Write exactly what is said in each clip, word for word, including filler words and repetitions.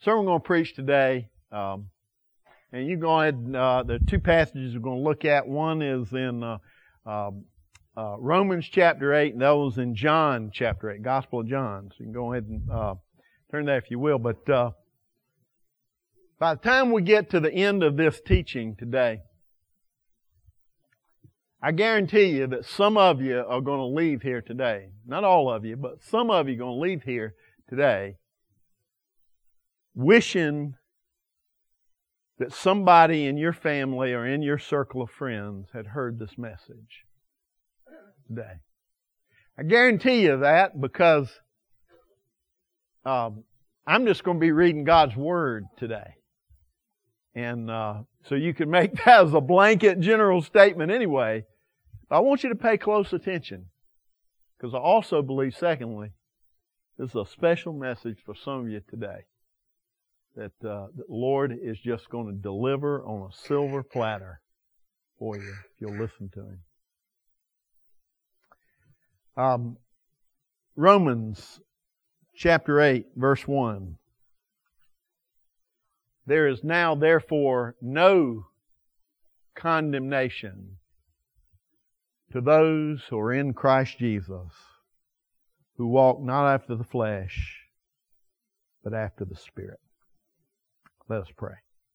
sermon I'm going to preach today, um, and you go ahead, and, uh, there are two passages we're going to look at. One is in uh, uh, uh, Romans chapter eight, and the other is in John chapter eight, Gospel of John. So you can go ahead and uh, turn there if you will. But uh, by the time we get to the end of this teaching today, I guarantee you that some of you are going to leave here today. Not all of you, but some of you are going to leave here today wishing that somebody in your family or in your circle of friends had heard this message today. I guarantee you that because um, I'm just going to be reading God's Word today. And uh, so you can make that as a blanket general statement anyway. But I want you to pay close attention because I also believe, secondly, this is a special message for some of you today. That uh, the Lord is just going to deliver on a silver platter for you if you'll listen to Him. Um, Romans chapter eight, verse one. There is now therefore no condemnation to those who are in Christ Jesus, who walk not after the flesh, but after the Spirit. Let us pray.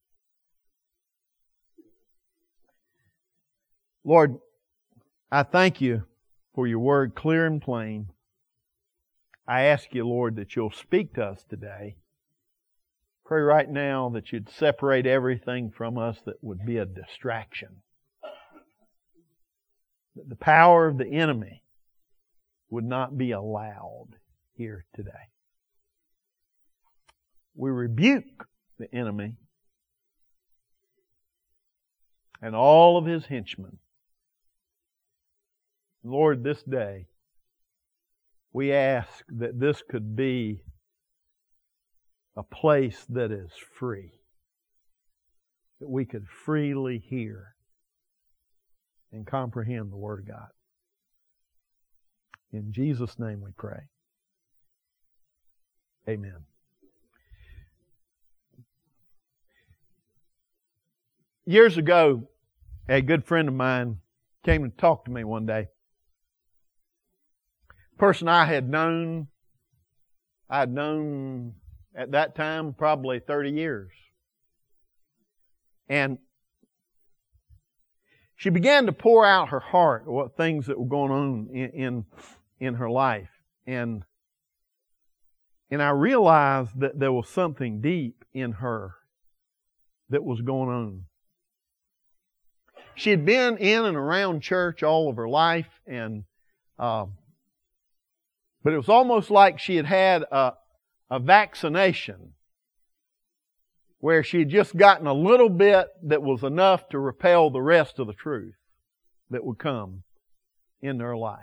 Lord, I thank You for Your Word clear and plain. I ask You, Lord, that You'll speak to us today. Pray right now that You'd separate everything from us that would be a distraction. That the power of the enemy would not be allowed here today. We rebuke the enemy and all of his henchmen. Lord, this day we ask that this could be a place that is free, that we could freely hear and comprehend the Word of God. In Jesus' name we pray. Amen. Years ago, a good friend of mine came and talked to me one day. A person I had known, I had known at that time probably thirty years. And she began to pour out her heart, what things that were going on in, in, in her life. And, and I realized that there was something deep in her that was going on. She had been in and around church all of her life, and uh, but it was almost like she had had a, a vaccination where she had just gotten a little bit that was enough to repel the rest of the truth that would come in her life.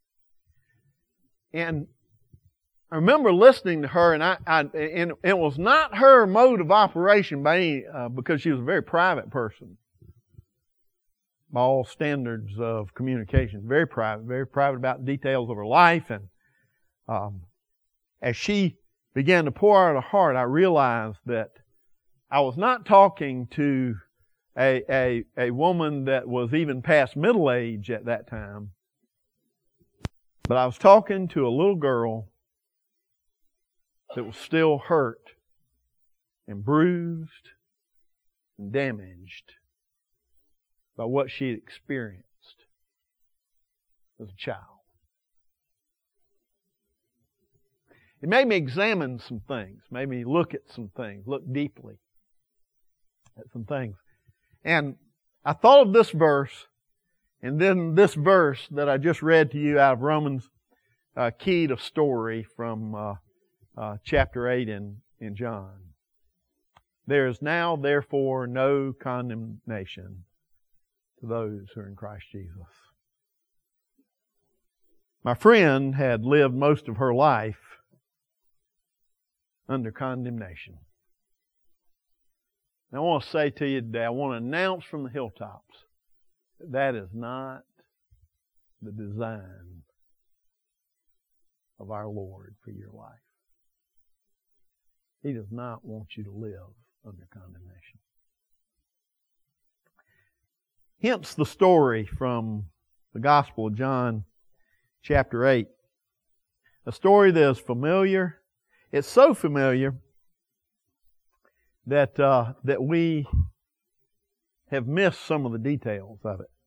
And I remember listening to her, and I, I and it was not her mode of operation by any, uh, because she was a very private person. By all standards of communication. Very private, very private about the details of her life. And um, as she began to pour out her heart, I realized that I was not talking to a, a, a woman that was even past middle age at that time, but I was talking to a little girl that was still hurt and bruised and damaged by what she had experienced as a child. It made me examine some things, made me look at some things, look deeply at some things. And I thought of this verse, and then this verse that I just read to you out of Romans, uh, keyed a story from uh, uh, chapter eight in, in John. There is now, therefore, no condemnation to those who are in Christ Jesus. My friend had lived most of her life under condemnation. And I want to say to you today, I want to announce from the hilltops that that is not the design of our Lord for your life. He does not want you to live under condemnation. Hence the story from the Gospel of John, chapter eight. A story that is familiar. It's so familiar that uh, that we have missed some of the details of it.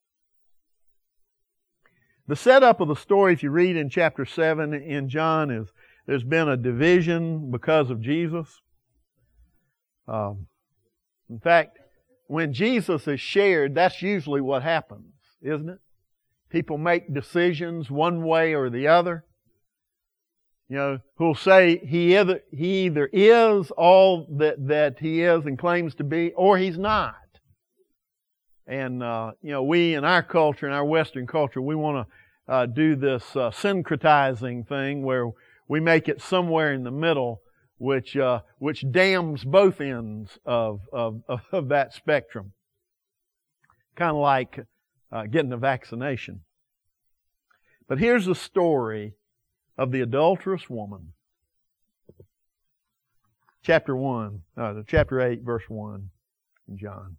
The setup of the story, if you read in chapter seven in John, is there's been a division because of Jesus. Um, in fact, when Jesus is shared, that's usually what happens, isn't it? People make decisions one way or the other. You know, who'll say he either, he either is all that, that he is and claims to be, or he's not. And, uh, you know, we in our culture, in our Western culture, we want to uh, do this uh, syncretizing thing where we make it somewhere in the middle, which uh, which dams both ends of of, of that spectrum. Kind of like uh, getting a vaccination. But here's the story of the adulterous woman. Chapter one, uh, chapter eight, verse one in John.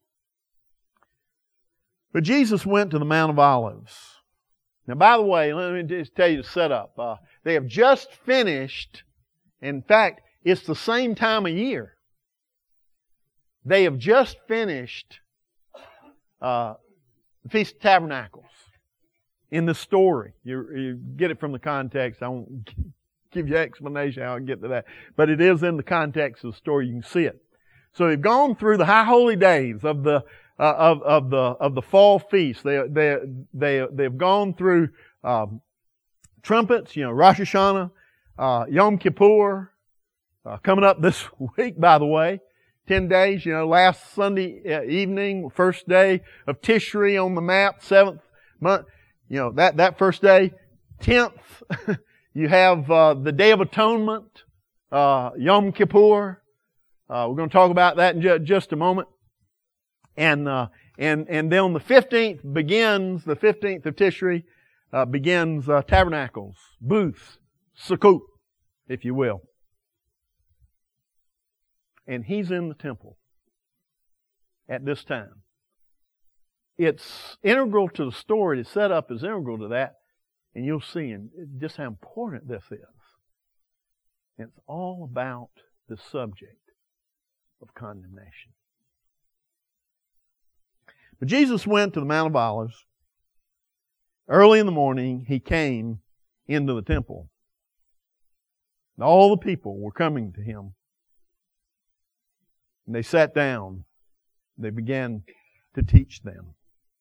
But Jesus went to the Mount of Olives. Now, by the way, let me just tell you the setup. Uh, they have just finished, in fact, it's the same time of year. They have just finished uh, the Feast of Tabernacles in the story. You, you get it from the context. I won't give you explanation how I get to that. But it is in the context of the story. You can see it. So they've gone through the high holy days of the Uh, of of the of the fall feast. They they they they've gone through um, trumpets. You know, Rosh Hashanah, uh, Yom Kippur, uh, coming up this week. By the way, ten days. You know, last Sunday evening, first day of Tishri on the map, seventh month. You know that that first day, tenth. You have uh, the Day of Atonement, uh, Yom Kippur. Uh, we're going to talk about that in ju- just a moment. And, uh, and, and then on the fifteenth begins, the fifteenth of Tishri, uh, begins, uh, tabernacles, booths, sukkot, if you will. And he's in the temple at this time. It's integral to the story. The setup is integral to that. And you'll see in just how important this is. It's all about the subject of condemnation. But Jesus went to the Mount of Olives. Early in the morning, He came into the temple. And all the people were coming to Him. And they sat down. They began to teach them.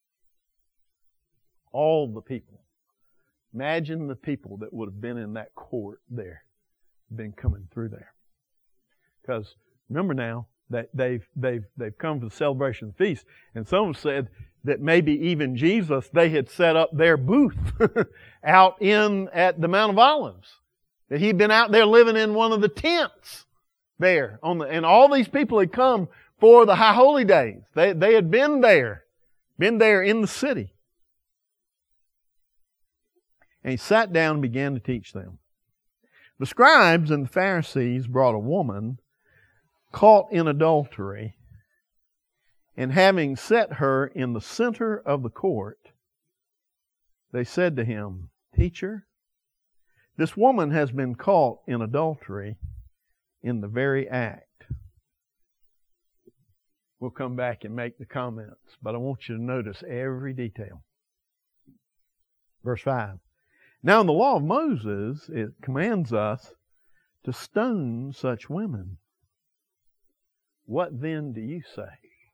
All the people. Imagine the people that would have been in that court there, been coming through there. Because remember now, that they've they've they've come for the celebration of the feast, and some have said that maybe even Jesus, they had set up their booth out in at the Mount of Olives, that He'd been out there living in one of the tents there on the, and all these people had come for the high holy days. They they had been there, been there in the city, and He sat down and began to teach them. The scribes and the Pharisees brought a woman caught in adultery, and having set her in the center of the court, they said to Him, Teacher, this woman has been caught in adultery in the very act. We'll come back and make the comments, but I want you to notice every detail. Verse five. Now in the law of Moses, it commands us to stone such women. What then do you say?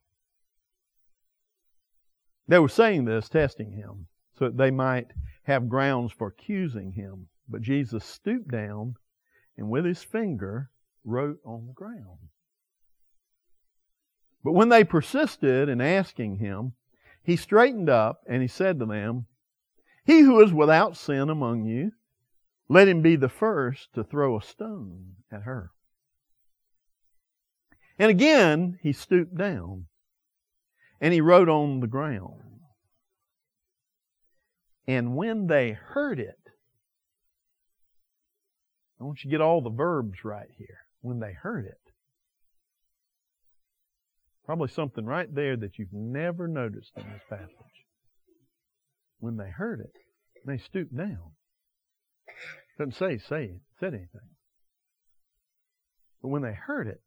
They were saying this, testing Him, so that they might have grounds for accusing Him. But Jesus stooped down and with His finger wrote on the ground. But when they persisted in asking Him, He straightened up and He said to them, He who is without sin among you, let him be the first to throw a stone at her. And again, He stooped down and He wrote on the ground. And when they heard it, I want you to get all the verbs right here. when they heard it. Probably something right there that you've never noticed in this passage. When they heard it, they stooped down. Doesn't say say said anything. But when they heard it,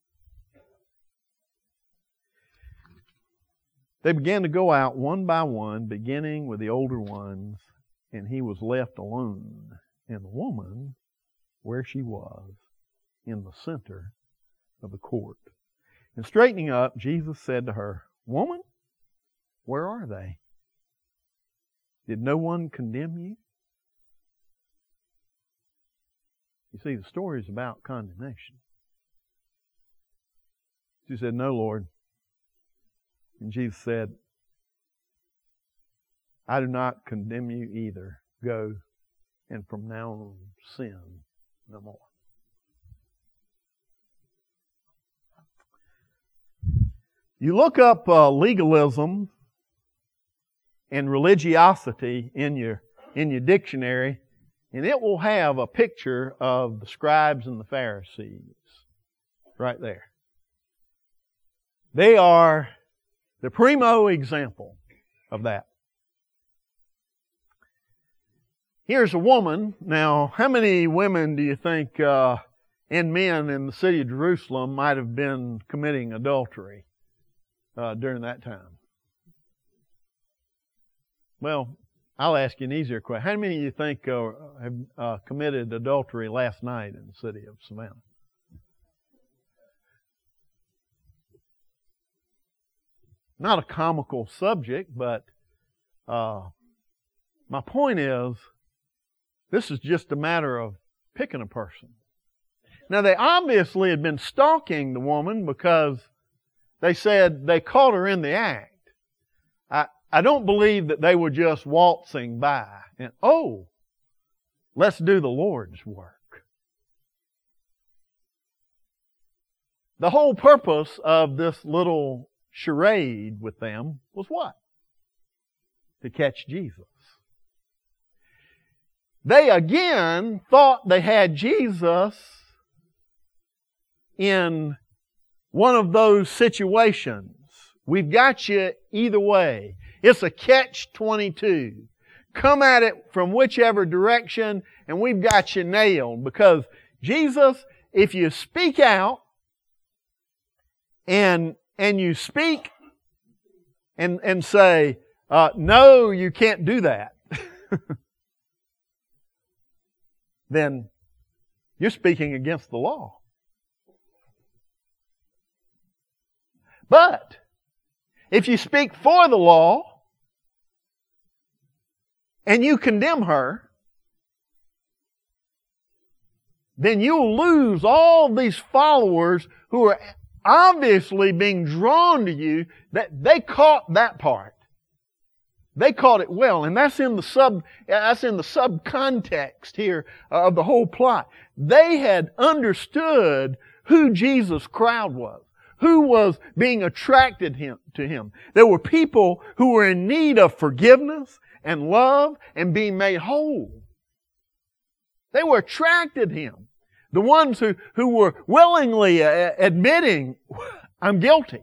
they began to go out one by one, beginning with the older ones, and he was left alone, and the woman where she was, in the center of the court. And straightening up, Jesus said to her, "Woman, where are they? Did no one condemn you?" You see, the story is about condemnation. She said, "No, Lord." And Jesus said, "I do not condemn you either. Go, and from now on, sin no more." You look up uh, legalism and religiosity in your in your dictionary, and it will have a picture of the scribes and the Pharisees right there. They are the primo example of that. Here's a woman. Now, how many women do you think uh, and men in the city of Jerusalem might have been committing adultery uh, during that time? Well, I'll ask you an easier question. How many of you think uh, have uh, committed adultery last night in the city of Savannah? Not a comical subject, but uh, my point is, this is just a matter of picking a person. Now, they obviously had been stalking the woman because they said they caught her in the act. I, I don't believe that they were just waltzing by and, oh, let's do the Lord's work. The whole purpose of this little charade with them was what? To catch Jesus. They again thought they had Jesus in one of those situations. We've got you either way. It's a catch twenty-two. Come at it from whichever direction and we've got you nailed. Because Jesus, if you speak out and and you speak and, and say, uh, no, you can't do that, then you're speaking against the law. But if you speak for the law and you condemn her, then you'll lose all these followers who are obviously being drawn to you. That they caught that part. They caught it well, and that's in the sub that's in the subcontext here of the whole plot. They had understood who Jesus' crowd was, who was being attracted him, to him. There were people who were in need of forgiveness and love and being made whole. They were attracted to him. The ones who, who were willingly uh, admitting, I'm guilty.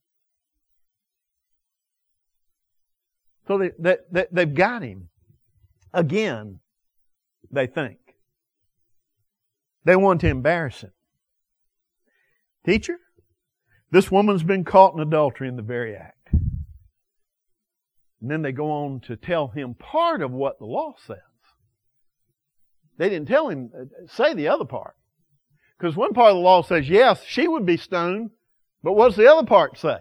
So they, they, they, they've got him. Again, they think. They want to embarrass him. Teacher, this woman's been caught in adultery in the very act. And then they go on to tell him part of what the law says. They didn't tell him, say the other part. Because one part of the law says, yes, she would be stoned, but what's the other part say?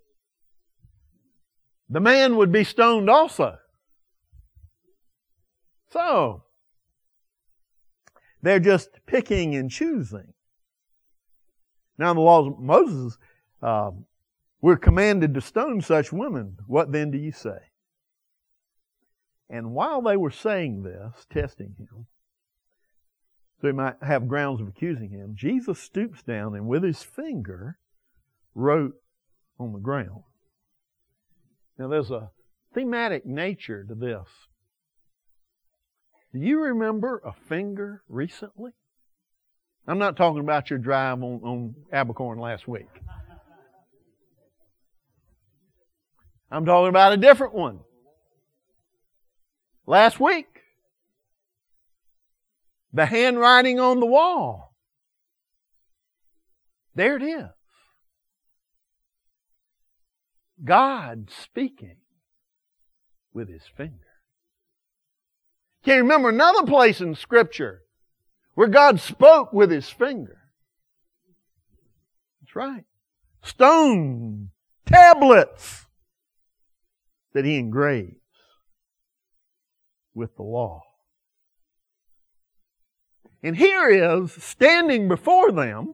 The man would be stoned also. So, they're just picking and choosing. Now, in the laws of Moses, uh, we're commanded to stone such women. What then do you say? And while they were saying this, testing him, so he might have grounds of accusing him, Jesus stoops down and with his finger wrote on the ground. Now there's a thematic nature to this. Do you remember a finger recently? I'm not talking about your drive on, on Abercorn last week. I'm talking about a different one. Last week. The handwriting on the wall. There it is. God speaking with His finger. Can you remember another place in Scripture where God spoke with His finger? That's right. Stone tablets that He engraves with the law. And here is, standing before them,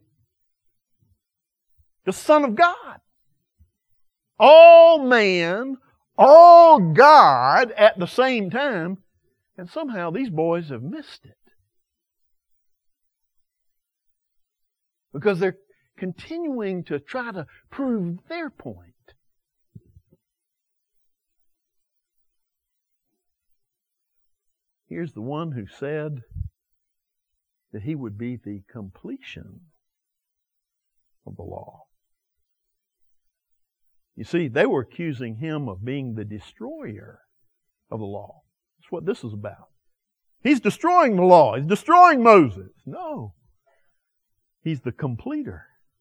the Son of God. All man, all God at the same time. And somehow these boys have missed it. Because they're continuing to try to prove their point. Here's the one who said that He would be the completion of the law. You see, they were accusing Him of being the destroyer of the law. That's what this is about. He's destroying the law. He's destroying Moses. No. He's the completer.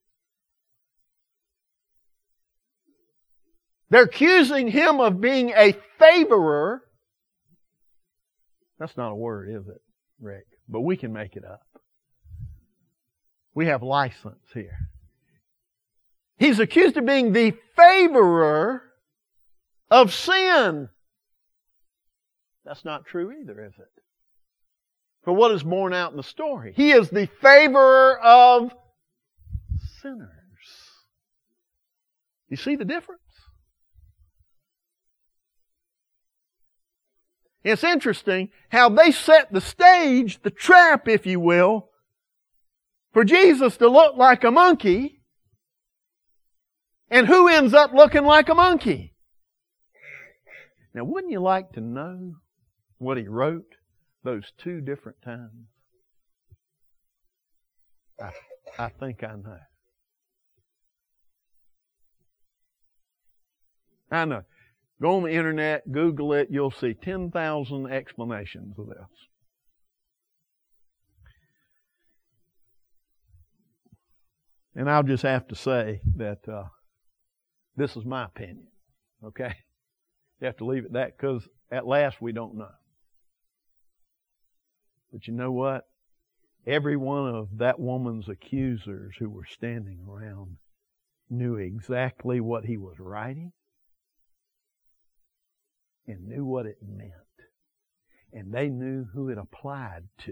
They're accusing Him of being a favorer. That's not a word, is it, Rick? But we can make it up. We have license here. He's accused of being the favorer of sin. That's not true either, is it? For what is borne out in the story? He is the favorer of sinners. You see the difference? It's interesting how they set the stage, the trap, if you will, for Jesus to look like a monkey. And who ends up looking like a monkey? Now, wouldn't you like to know what He wrote those two different times? I, I think I know. I know. Go on the internet, Google it, you'll see ten thousand explanations of this. And I'll just have to say that uh, this is my opinion, okay? You have to leave it that because at last we don't know. But you know what? Every one of that woman's accusers who were standing around knew exactly what he was writing and knew what it meant. And they knew who it applied to.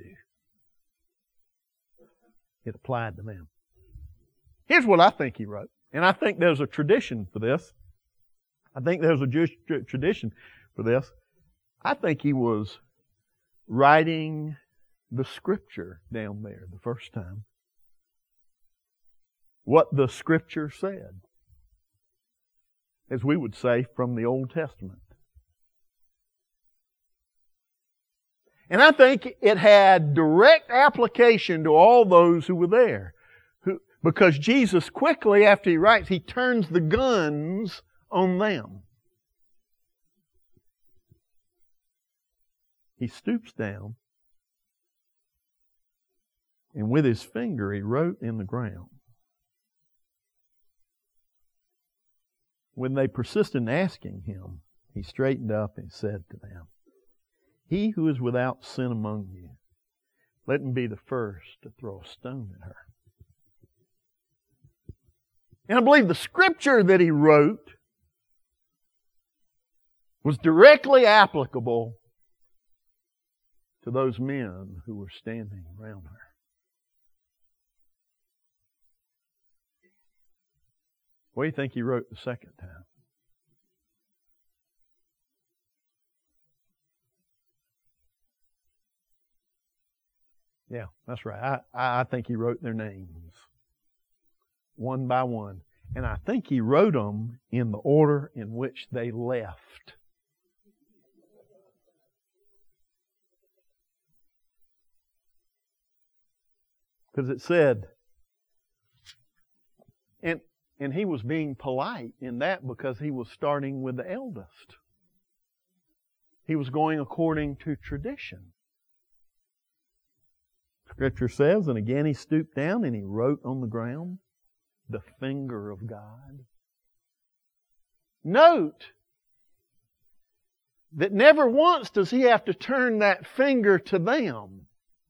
It applied to them. Here's what I think he wrote. And I think there's a tradition for this. I think there's a Jewish tradition for this. I think he was writing the Scripture down there the first time. What the Scripture said. As we would say from the Old Testament. And I think it had direct application to all those who were there. Who, because Jesus quickly, after he writes, he turns the guns on them. He stoops down, and with his finger he wrote in the ground. When they persisted in asking him, he straightened up and said to them, "He who is without sin among you, let him be the first to throw a stone at her." And I believe the Scripture that he wrote was directly applicable to those men who were standing around her. What do you think he wrote the second time? Yeah, that's right. I, I think he wrote their names one by one. And I think he wrote them in the order in which they left. Because it said, and, and he was being polite in that because he was starting with the eldest. He was going according to tradition. Scripture says, and again he stooped down and he wrote on the ground the finger of God. Note that never once does he have to turn that finger to them.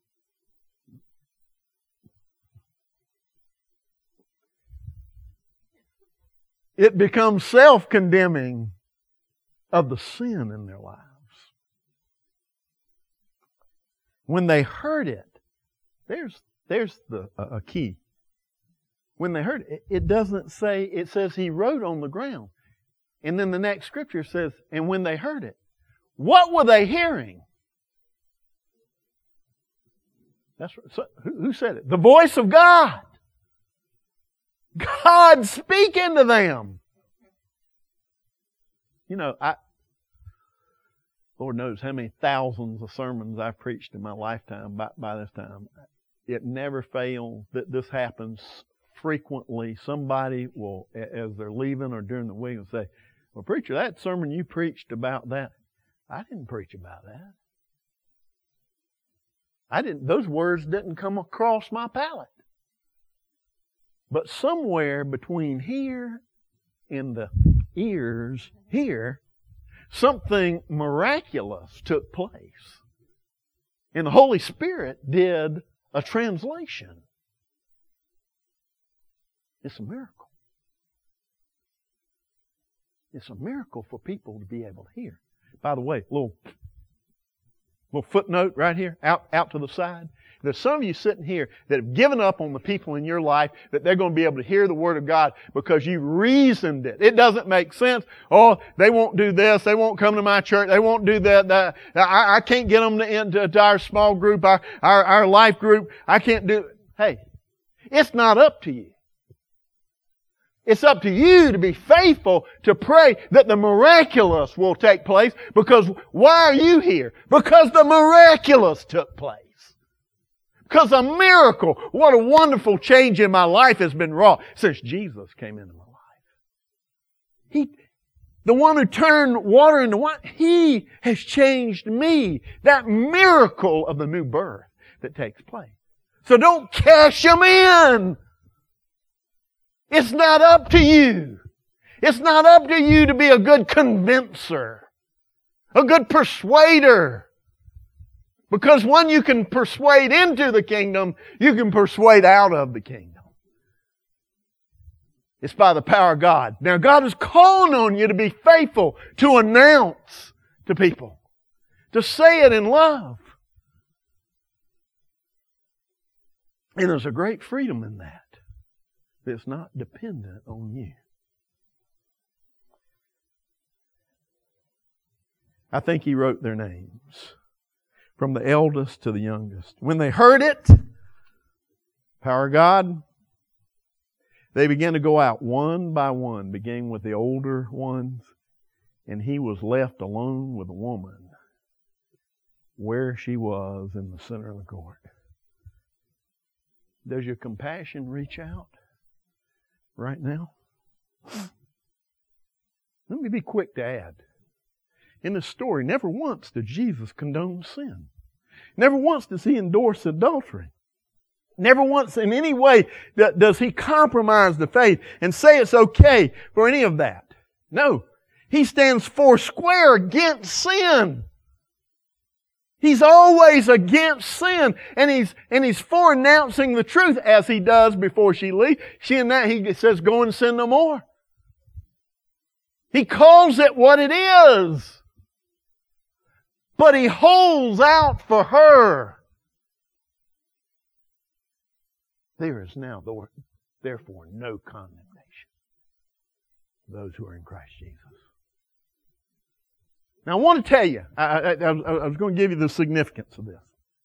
It becomes self-condemning of the sin in their lives. When they heard it, there's, there's the a key. When they heard it, it doesn't say, it says he wrote on the ground. And then the next scripture says, and when they heard it, what were they hearing? That's right. So, who, who said it? The voice of God. God speaking to them. You know, I, Lord knows how many thousands of sermons I've preached in my lifetime by, by this time. It never fails that this happens frequently. Somebody will, as they're leaving or during the week, will say, well, preacher, that sermon you preached about that, I didn't preach about that. I didn't, those words didn't come across my palate. But somewhere between here and the ears here, something miraculous took place. And the Holy Spirit did a translation. It's a miracle. It's a miracle for people to be able to hear. By the way, little, little footnote right here, out, out to the side. There's some of you sitting here that have given up on the people in your life that they're going to be able to hear the Word of God because you reasoned it. It doesn't make sense. Oh, they won't do this. They won't come to my church. They won't do that. that. I, I can't get them to, into to our small group, our, our, our life group. I can't do it. Hey, it's not up to you. It's up to you to be faithful to pray that the miraculous will take place, because why are you here? Because the miraculous took place. Because a miracle, what a wonderful change in my life has been wrought since Jesus came into my life. He, the one who turned water into wine, He has changed me. That miracle of the new birth that takes place. So don't cash Him in. It's not up to you. It's not up to you to be a good convincer, a good persuader. Because when you can persuade into the kingdom, you can persuade out of the kingdom. It's by the power of God. Now God is calling on you to be faithful, to announce to people, to say it in love. And there's a great freedom in that. That's not dependent on you. I think He wrote their names, from the eldest to the youngest. When they heard it, power of God, they began to go out one by one, beginning with the older ones, and he was left alone with a woman where she was in the center of the court. Does your compassion reach out right now? Let me be quick to add. In this story, never once did Jesus condone sin. Never once does He endorse adultery. Never once in any way does He compromise the faith and say it's okay for any of that. No. He stands four square against sin. He's always against sin, and he's and he's for announcing the truth, as he does before she leaves. She and that he says, "Go and sin no more." He calls it what it is, but he holds out for her. There is now, therefore, no condemnation for those who are in Christ Jesus. Now, I want to tell you, I, I, I, I was going to give you the significance of this.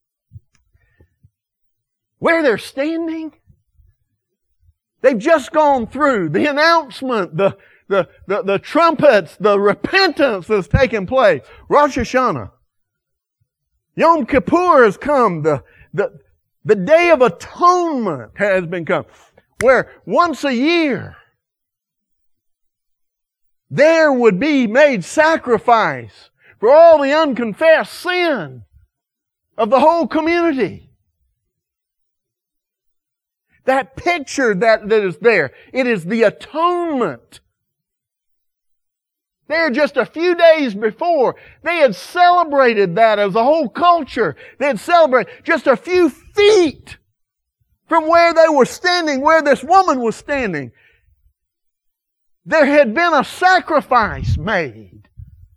Where they're standing, they've just gone through the announcement, the, the, the, the trumpets, the repentance that's taken place. Rosh Hashanah. Yom Kippur has come, the, the, The Day of Atonement has been come, where once a year there would be made sacrifice for all the unconfessed sin of the whole community. That picture that, that is there, it is the atonement. There just a few days before, they had celebrated that as a whole culture. They had celebrated just a few feet from where they were standing, where this woman was standing. There had been a sacrifice made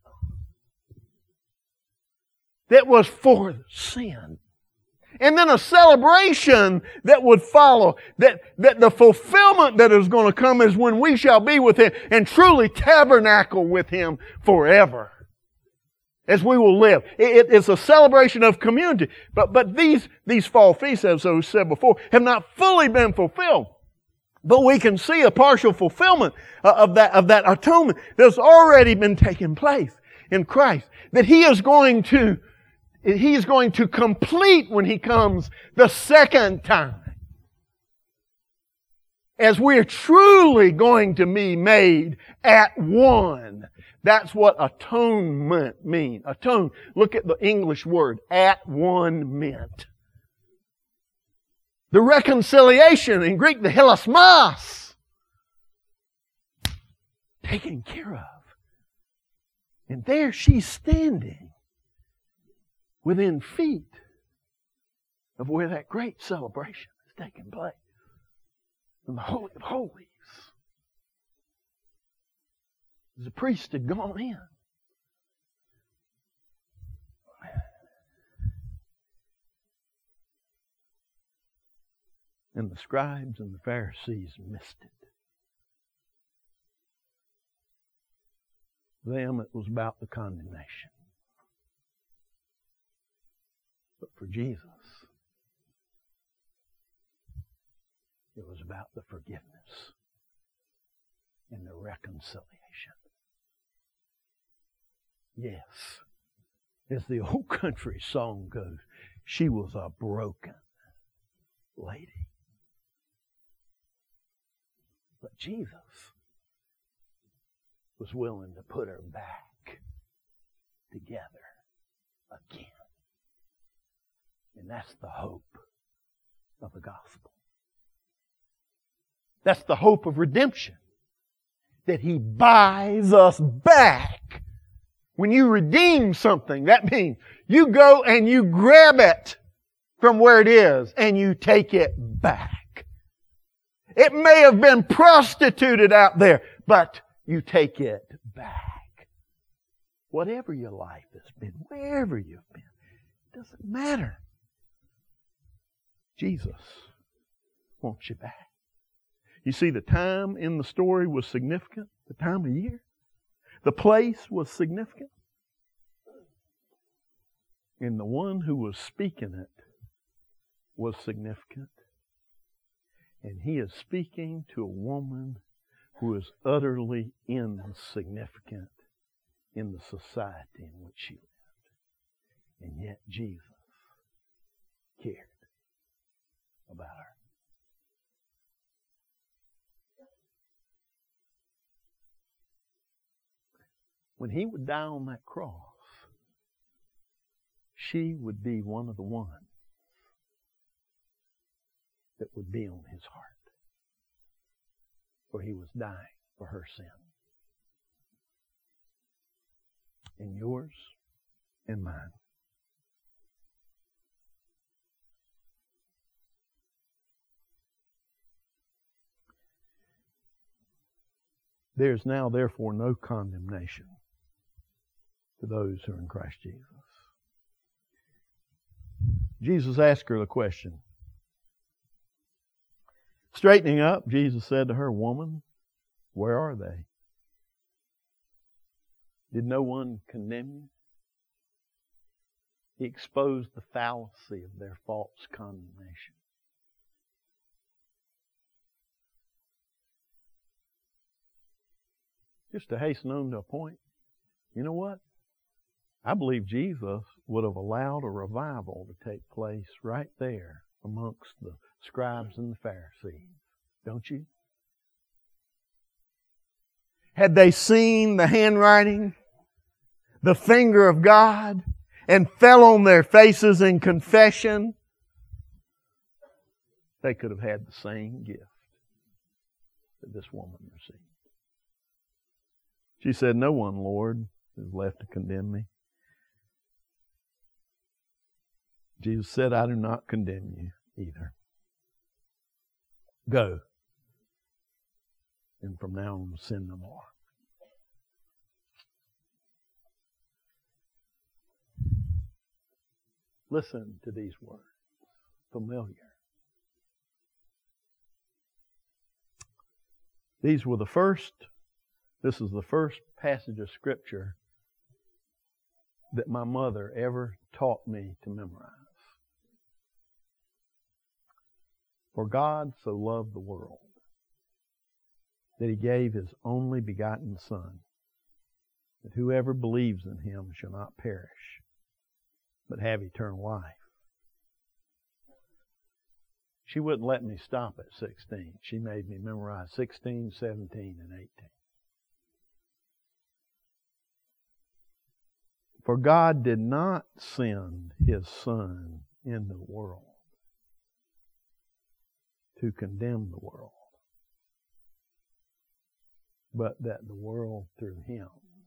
that was for sin. And then a celebration that would follow, that, that the fulfillment that is going to come is when we shall be with Him and truly tabernacle with Him forever. As we will live. It, it's a celebration of community. But, but these, these fall feasts, as I said before, have not fully been fulfilled. But we can see a partial fulfillment of that, of that atonement that's already been taking place in Christ. That He is going to He is going to complete when He comes the second time. As we're truly going to be made at one. That's what atonement means. Atone. Look at the English word, at one meant. The reconciliation, in Greek, the hilasmos. Taken care of. And there she's standing. Within feet of where that great celebration is taking place. In the Holy of Holies. The priest had gone in. And the scribes and the Pharisees missed it. Them, it was about the condemnation. But for Jesus, it was about the forgiveness and the reconciliation. Yes, as the old country song goes, she was a broken lady. But Jesus was willing to put her back together again. And that's the hope of the gospel. That's the hope of redemption. That He buys us back. When you redeem something, that means you go and you grab it from where it is and you take it back. It may have been prostituted out there, but you take it back. Whatever your life has been, wherever you've been, it doesn't matter. Jesus wants you back. You see, the time in the story was significant. The time of year. The place was significant. And the one who was speaking it was significant. And He is speaking to a woman who is utterly insignificant in the society in which she lived. And yet Jesus cared about her. When He would die on that cross, she would be one of the ones that would be on His heart. For He was dying for her sin. And yours and mine. There is now therefore no condemnation to those who are in Christ Jesus. Jesus asked her the question. Straightening up, Jesus said to her, "Woman, where are they? Did no one condemn you?" He exposed the fallacy of their false condemnation. Just to hasten on to a point, you know what? I believe Jesus would have allowed a revival to take place right there amongst the scribes and the Pharisees, don't you? Had they seen the handwriting, the finger of God, and fell on their faces in confession, they could have had the same gift that this woman received. She said, "No one, Lord, is left to condemn me." Jesus said, "I do not condemn you either. Go, and from now on sin no more." Listen to these words. Familiar. These were the first, this is the first passage of Scripture that my mother ever taught me to memorize. For God so loved the world that He gave His only begotten Son, that whoever believes in Him shall not perish, but have eternal life. She wouldn't let me stop at sixteen. She made me memorize sixteen, seventeen, and eighteen. For God did not send His Son into the world to condemn the world, but that the world through Him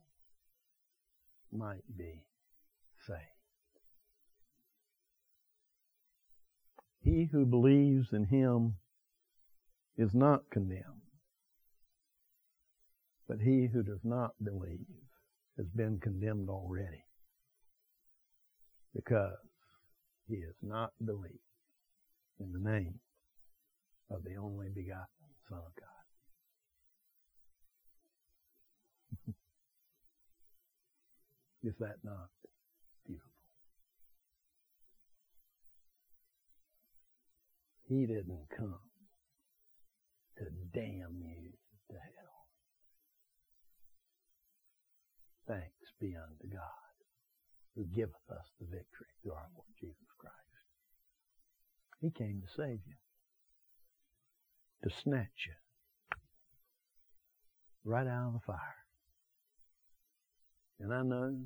might be saved. He who believes in Him is not condemned, but he who does not believe has been condemned already, because he has not believed in the name of the only begotten Son of God. Is that not beautiful? He didn't come to damn you to hell. Thanks be unto God, who giveth us the victory through our Lord Jesus Christ. He came to save you, to snatch you right out of the fire. And I know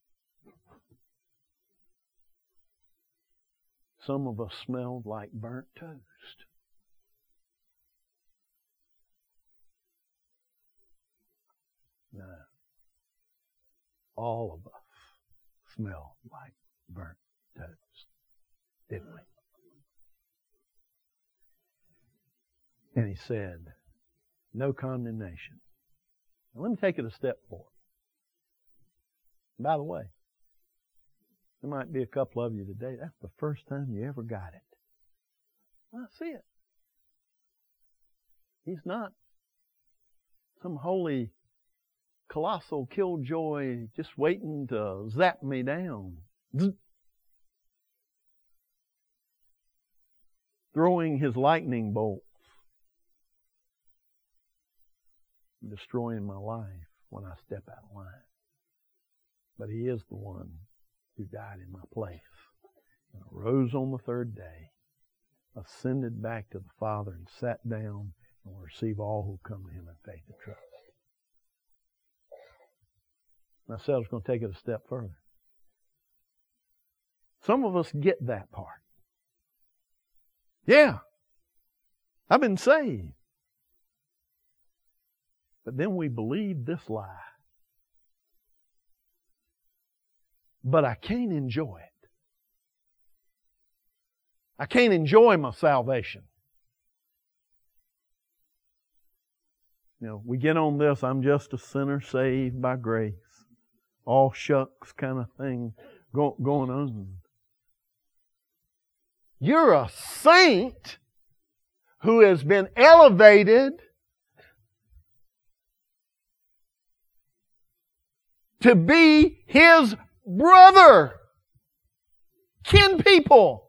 some of us smelled like burnt toast. No. All of us smelled like burnt toast, didn't we? And He said, no condemnation. Now let me take it a step forward. By the way, there might be a couple of you today, that's the first time you ever got it. I see it. He's not some holy, colossal killjoy just waiting to zap me down. Throwing His lightning bolts, destroying my life when I step out of line. But He is the one who died in my place, and arose on the third day, ascended back to the Father, and sat down, and will receive all who come to Him in faith and trust. And I said I was going to take it a step further. Some of us get that part. Yeah, I've been saved. But then we believe this lie. But I can't enjoy it. I can't enjoy my salvation. You know, we get on this, I'm just a sinner saved by grace. All shucks kind of thing go, going on. You're a saint who has been elevated to be His brother, kin people,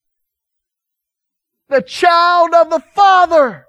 the child of the Father,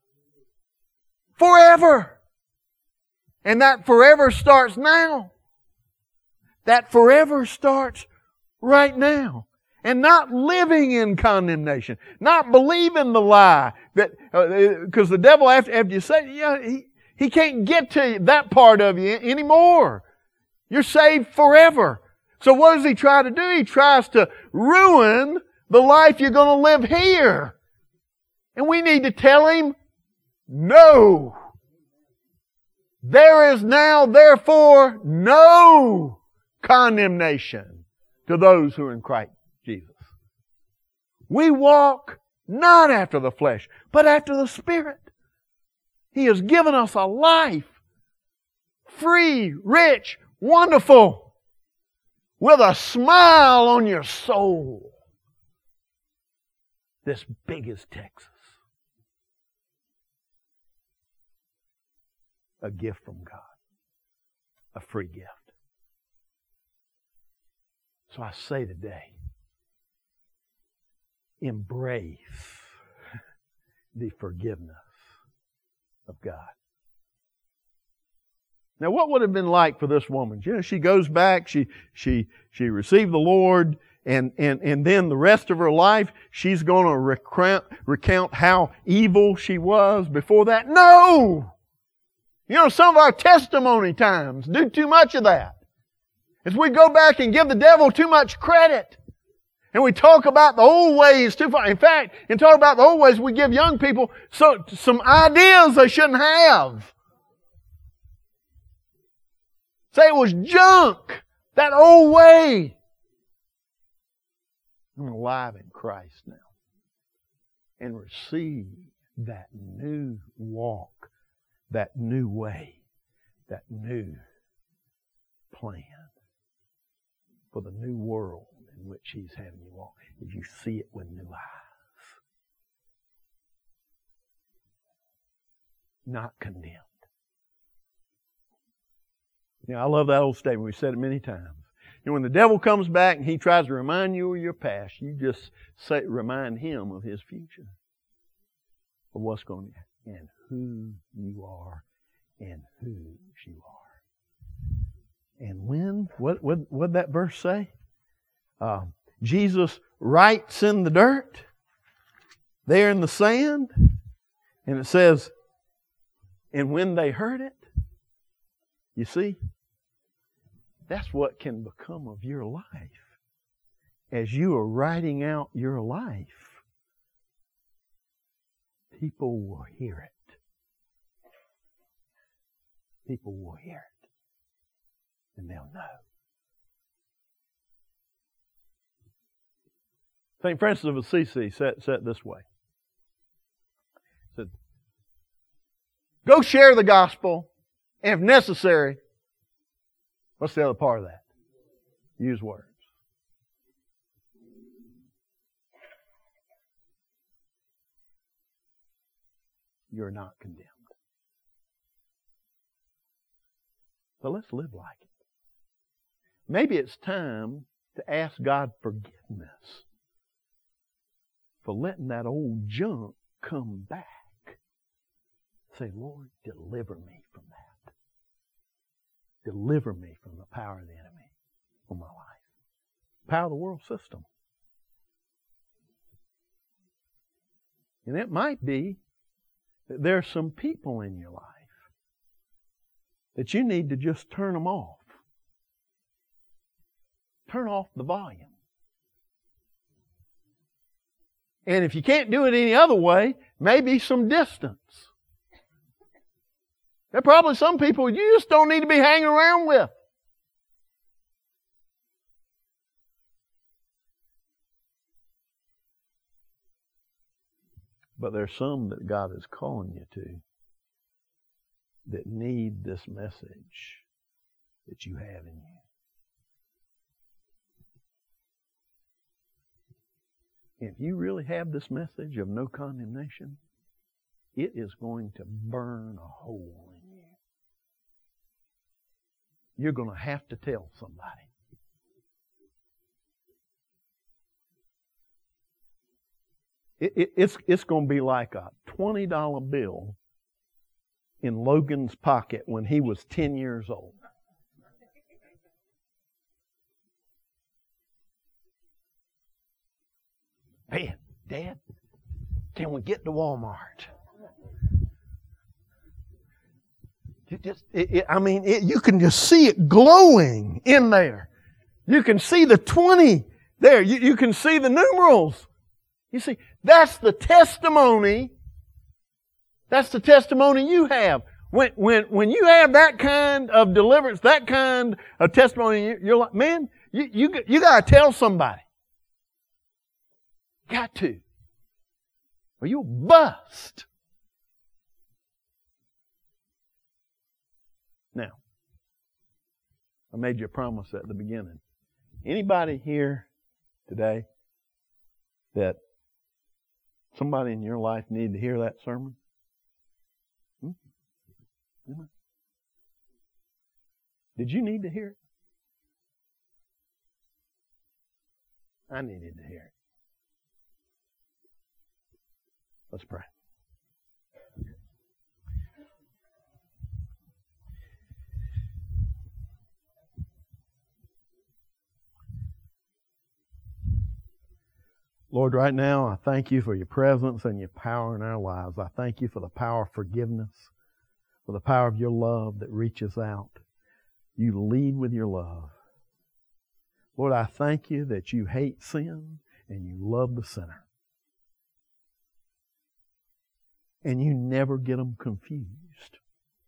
forever. And that forever starts now. That forever starts right now. and not living in condemnation, not believing the lie that because uh, the devil after after you say yeah he he can't get to that part of you anymore. You're saved forever. So what does he try to do? He tries to ruin the life you're going to live here. And we need to tell him, no. There is now, therefore, no condemnation to those who are in Christ Jesus. We walk not after the flesh, but after the Spirit. He has given us a life, free, rich, wonderful, with a smile on your soul. This big as Texas. A gift from God. A free gift. So I say today, embrace the forgiveness of God. Now, what would it have been like for this woman? You know, she goes back, she she she received the Lord, and and and then the rest of her life, she's going to recount recount how evil she was before that. No! You know, some of our testimony times do too much of that. As we go back and give the devil too much credit. And we talk about the old ways too far. In fact, in talking about the old ways, we give young people so, some ideas they shouldn't have. Say it was junk. That old way. I'm alive in Christ now. And receive that new walk. That new way, that new plan for the new world in which He's having you walk, as you see it with new eyes. Not condemned. You know, I love that old statement. We've said it many times. You know, when the devil comes back and he tries to remind you of your past, you just say, remind him of his future, of what's going to happen. And who you are and whose you are. And when, what what what that verse say? Uh, Jesus writes in the dirt, there in the sand, and it says, and when they heard it, you see, that's what can become of your life. As you are writing out your life, people will hear it. People will hear it. And they'll know. Saint Francis of Assisi said, said it this way. He said, go share the gospel, and if necessary, what's the other part of that? Use words. You're not condemned. So let's live like it. Maybe it's time to ask God forgiveness for letting that old junk come back. Say, Lord, deliver me from that. Deliver me from the power of the enemy on my life. Power of the world system. And it might be that there are some people in your life that you need to just turn them off. Turn off the volume. And if you can't do it any other way, maybe some distance. There are probably some people you just don't need to be hanging around with. But there's some that God is calling you to that need this message that you have in you. If you really have this message of no condemnation, it is going to burn a hole in you. You're going to have to tell somebody. It, it, it's, it's going to be like a twenty dollar bill in Logan's pocket when he was ten years old. Man, Dad, can we get to Walmart? You just, it, it, I mean, it, you can just see it glowing in there. You can see the twenty there. You, you can see the numerals. You see, that's the testimony. That's the testimony you have. When, when, when you have that kind of deliverance, that kind of testimony, you're like, man, you, you, you gotta tell somebody. Got to. Or you'll bust. Now, I made you a promise at the beginning. Anybody here today that somebody in your life needed to hear that sermon? Hmm? Did you need to hear it? I needed to hear it. Let's pray. Lord, right now, I thank you for your presence and your power in our lives. I thank you for the power of forgiveness, for the power of your love that reaches out. You lead with your love. Lord, I thank you that you hate sin and you love the sinner. And you never get them confused.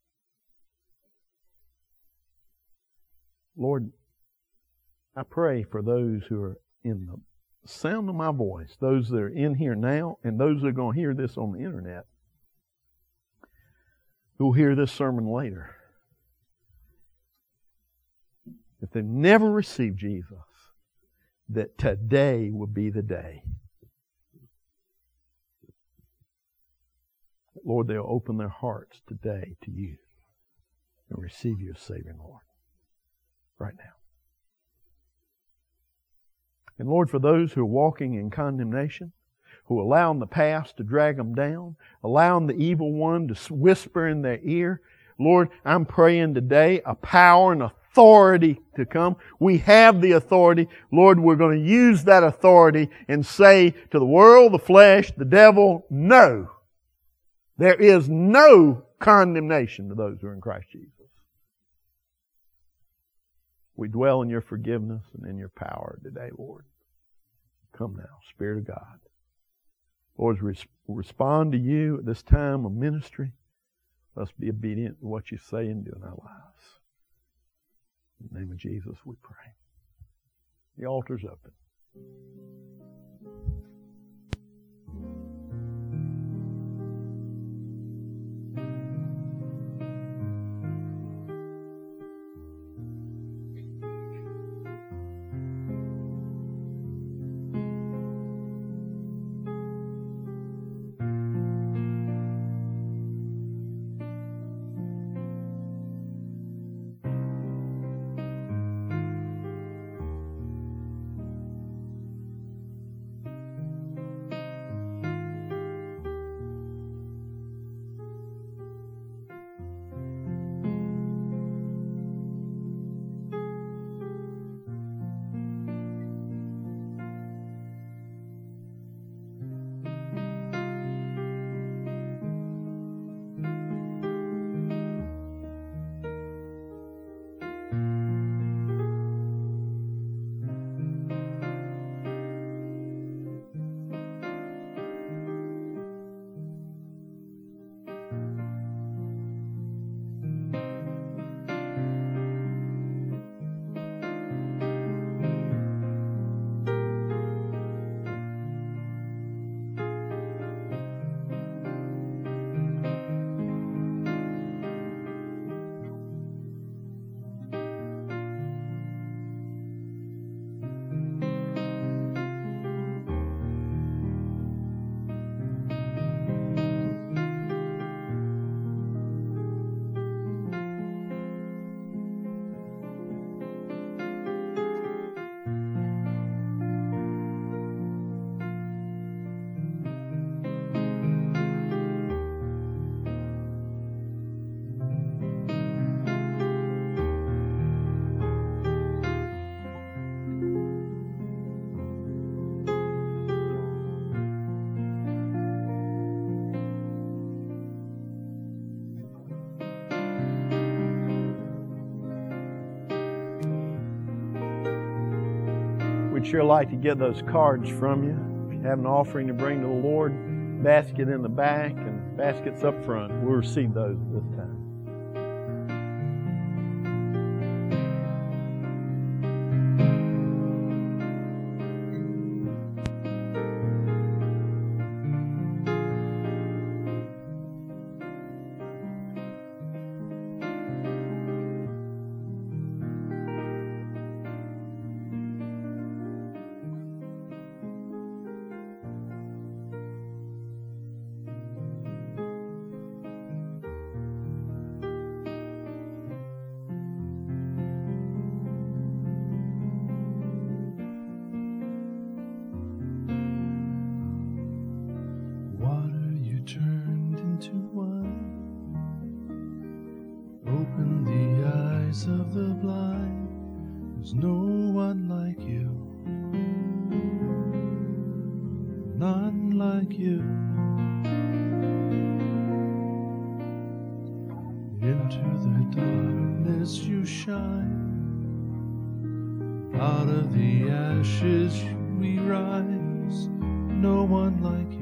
Lord, I pray for those who are in the sound of my voice, those that are in here now and those that are going to hear this on the internet, who will hear this sermon later. If they've never received Jesus, that today will be the day. Lord, they'll open their hearts today to you and receive you as Savior and Lord right now. And Lord, for those who are walking in condemnation, who are allowing the past to drag them down, allowing the evil one to whisper in their ear, Lord, I'm praying today a power and authority to come. We have the authority. Lord, we're going to use that authority and say to the world, the flesh, the devil, no. There is no condemnation to those who are in Christ Jesus. We dwell in your forgiveness and in your power today, Lord. Come now, Spirit of God. Lord, as we respond to you at this time of ministry, let's be obedient to what you say and do in our lives. In the name of Jesus, we pray. The altar's open. we'd sure like to get those cards from you. If you have an offering to bring to the Lord, basket in the back and baskets up front. We'll receive those this time. Of the blind, there's no one like you, none like you. Into the darkness you shine, out of the ashes we rise, no one like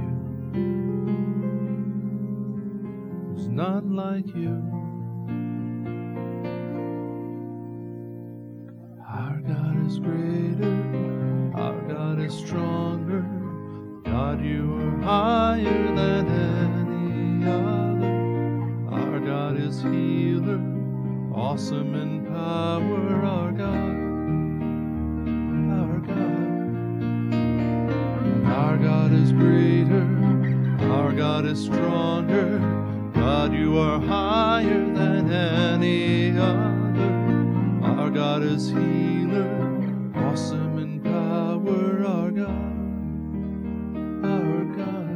you, there's none like you. Is greater, our God is stronger, God, you are higher than any other. Our God is healer, awesome in power, our God, our God. Our God is greater, our God is stronger, God, you are higher than any other. Our God is healer, awesome in power, our God, our God.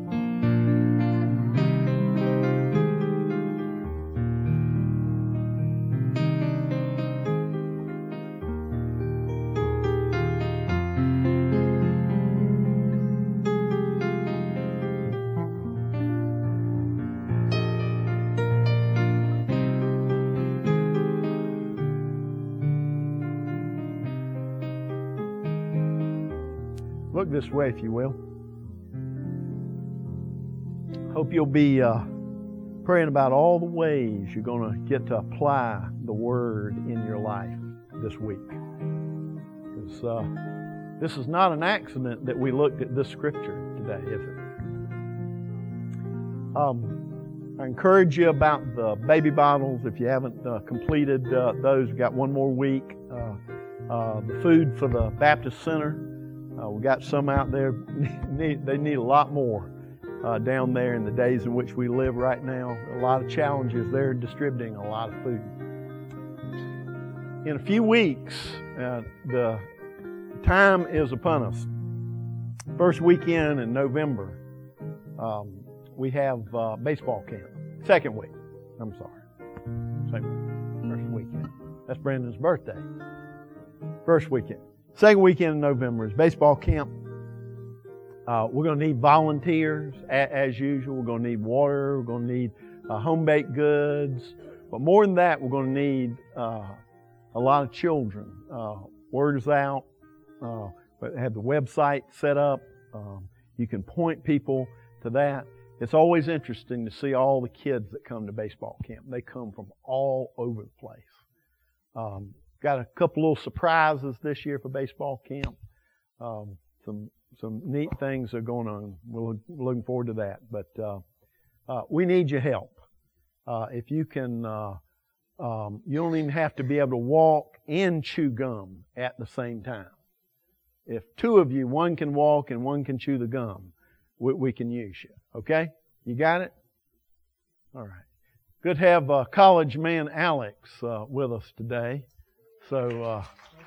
Look this way, if you will. Hope you'll be uh, praying about all the ways you're going to get to apply the Word in your life this week. Because uh, this is not an accident that we looked at this scripture today, is it? Um, I encourage you about the baby bottles. If you haven't uh, completed uh, those, we've got one more week. Uh, uh, the food for the Baptist Center. Uh, we got some out there. Need, they need a lot more uh, down there in the days in which we live right now. A lot of challenges. They're distributing a lot of food. In a few weeks, uh, the time is upon us. First weekend in November, um, we have uh, baseball camp. Second week. I'm sorry. Same first weekend. That's Brandon's birthday. First weekend. Second weekend in November is baseball camp. Uh, we're going to need volunteers a, as usual. We're going to need water. We're going to need uh, home-baked goods. But more than that, we're going to need uh, a lot of children. Uh, word is out. Uh, have the website set up. Um, you can point people to that. It's always interesting to see all the kids that come to baseball camp. They come from all over the place. Um, Got a couple little surprises this year for baseball camp. Um, some some neat things are going on. We're looking forward to that. But uh, uh, we need your help. Uh, if you can, uh, um, you don't even have to be able to walk and chew gum at the same time. If two of you, one can walk and one can chew the gum, we, we can use you. Okay? You got it? All right. Good to have uh, college man Alex uh, with us today. So, uh,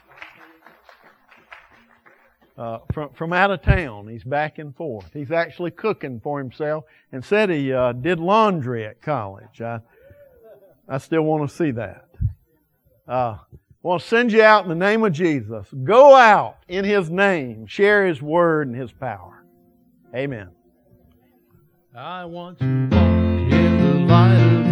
uh, from from out of town, he's back and forth. He's actually cooking for himself and said he uh, did laundry at college. I, I still want to see that. Uh, I want to send you out in the name of Jesus. Go out in His name. Share His Word and His power. Amen. I want to walk in the light of